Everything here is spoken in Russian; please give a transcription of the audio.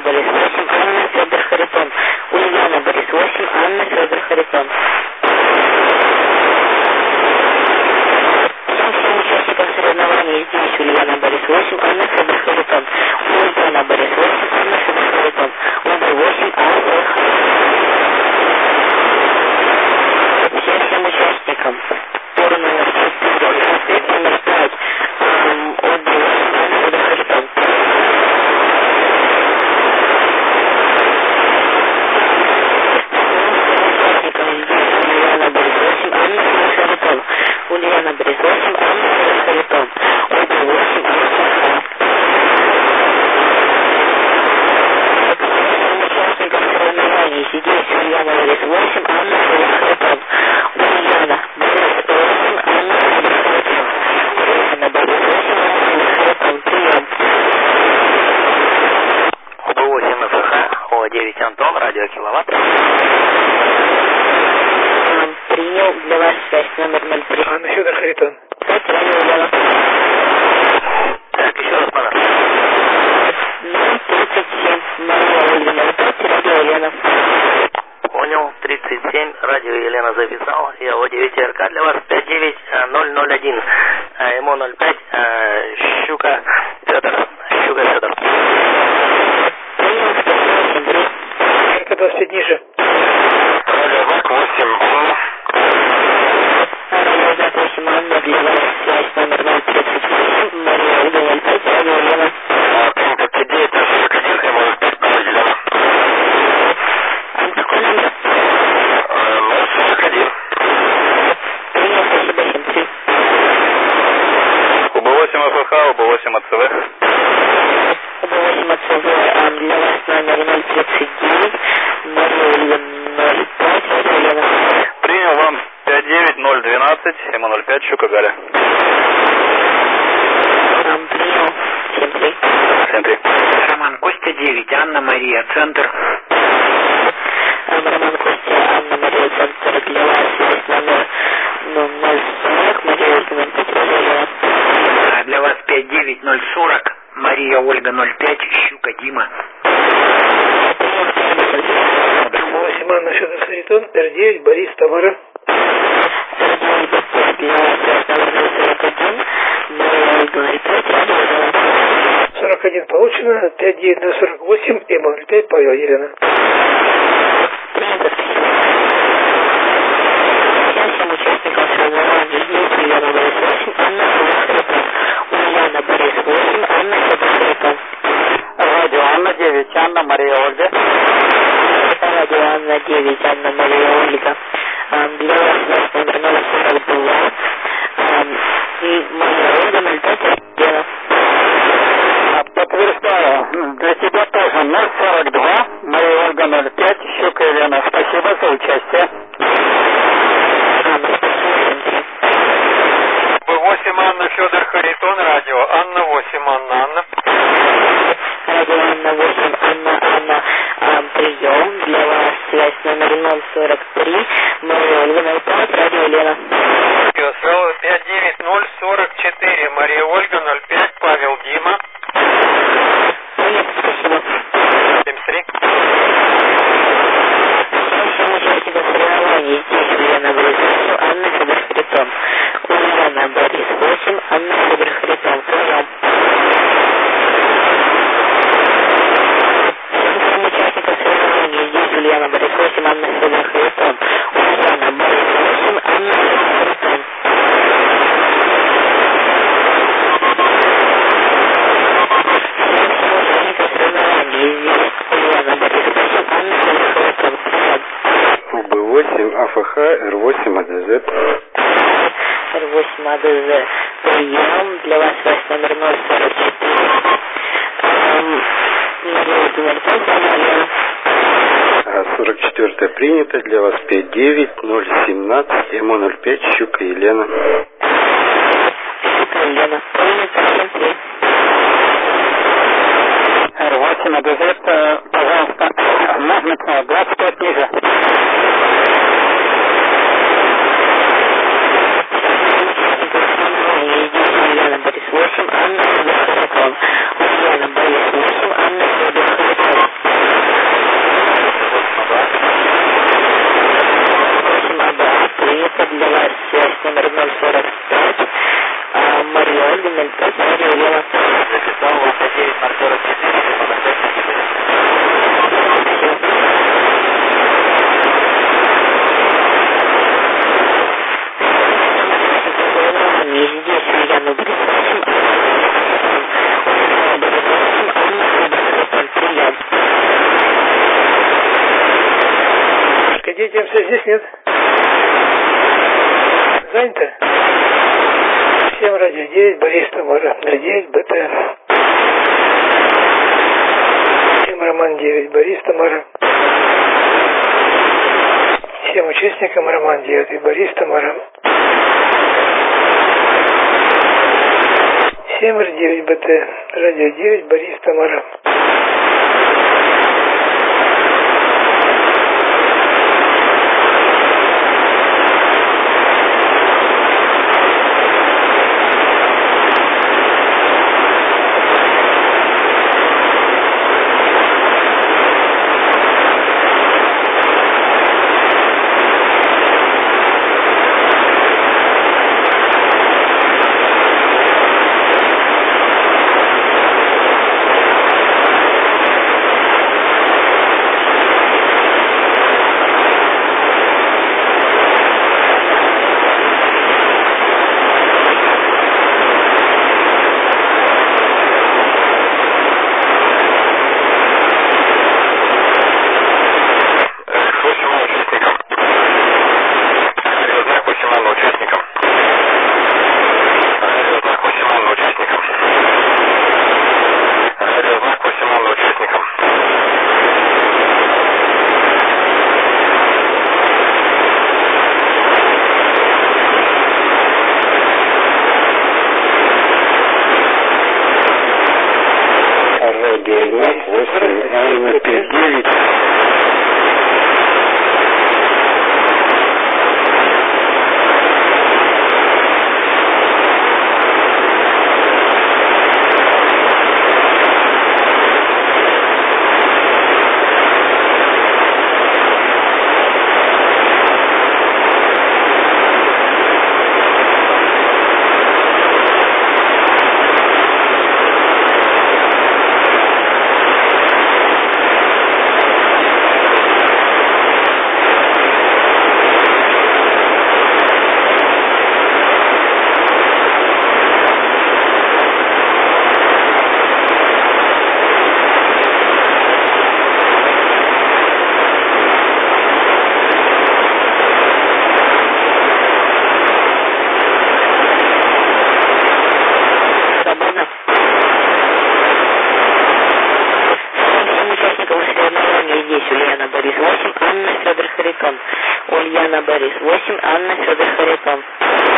Борис 8, Анна Федор Харитон. Ульяна Борис 8, Анна Федор Харитон. Всем участникам соревнований здесь Ульяна Борис 8, Анна Федор Харитон. Ульяна Борис 8, Анна Федор Харитон. Угол 8, всем участникам. Тур номер 4, номер 5. Угол 8, Анна Федор Харитон. Ульяна Борис 8, Анна Федор Харитон. Ульяна Борис 8, Анна Федор Харитон. Угол 8, участников соревнований здесь Ульяна Борис 8, Анна Федор Харитон. Ульяна Борис 8, Анна Федор Харитон. Ульяна Борис 8, Анна Федор Харитон. Прием. УБ-8 ФХ, О9 Антон, радио Киловатт. Принял для вас связь номер 03. Анна Федор Харитон. 5, радио Ульяна. Так, еще раз, пожалуйста. 037, Мария Ольга 05, радио Елена. Понял, 37, радио Елена записал. Я О9 РК для вас 59001. ему 05, Щука Федор. Щука Федор. Принял 183. РК 25 ниже. Радио 8. Радио 8, Анна, для вас связь номер 038, Мария Ольга 05, радио Елена. Принято 59, 41, ему 05, Елена. Какой номер? 041. Принял, спасибо, 73. УБ-8 АФХ, УБ-8 АЦВ. УБ-8 АЦВ, для вас номер 039, Мария Ольга 05, радио Елена. Принял вам 59012, ему 05, Щука Галя. Принял, 73. 73. Роман Костя 9, Анна Мария, центр. Роман Костя, Анна Мария, центр, для вас есть номер 040, Мария Ольга 05, радио Елена. Для вас 59040, Мария Ольга 05, Щука Дима. 8 Анна Федор Харитон. Р9 Борис Тамара. Для вас связь номер 41, Мария Ольга 05, радио Елена. 41 получено. 59048, ему 05, Павел Елена. Принято. Всем участникам соревнований здесь Ульяна Борис 8, Анна Федор Харитон. Ульяна Борис 8, Анна Федор Харитон. Радио Анна 9, Анна Мария Ольга. Радио Анна 9, Анна Мария Ольга. Для вас связь номер 042. И Мария Ольга 05, радио. Подтверждаю, для тебя тоже 042, Мария Ольга 05, Щука Елена. Спасибо за участие. УБ-8 Анна Федор Харитон, радио Анна 8, Анна. Радио Анна 8, Анна, прием. Для вас связь номер 043, Мария Ольга 05, радио Лена. 59044, Мария Ольга 05, Павел Дима. Понятно, спасибо. 73. Всем участникам соревнований здесь Ульяна Борис 8, Анна Федор Харитон. Ульяна Борис 8, Анна Федор Харитон. Прием. Всем участникам соревнований здесь Ульяна Борис 8, Анна Федор Харитон. Ульяна Борис 8, Анна Федор Харитон. УБ-8 АФХ, Р8 АДЗ. Р8 АДЗ. Прием. Для вас связь номер 044. 44 принято. Для вас 59017, ему 05, Щука Елена. Щука Елена. Принято. 73. Р8 АДЗ, пожалуйста, можно 25 ниже. Ульяна Борис 8, Анна Федор Харитон. Ульяна Борис 8, Анна Федор Харитон. Оператора здесь нет. Занято? 7 радио 9, Борис Тамара, 09, БТ. 7 Роман 9, Борис Тамара. 7 участникам Роман 9, Борис Тамара. 7 Р9, БТ, радио 9, Борис Тамара. Ульяна Борис 8, Анна Федор Харитон.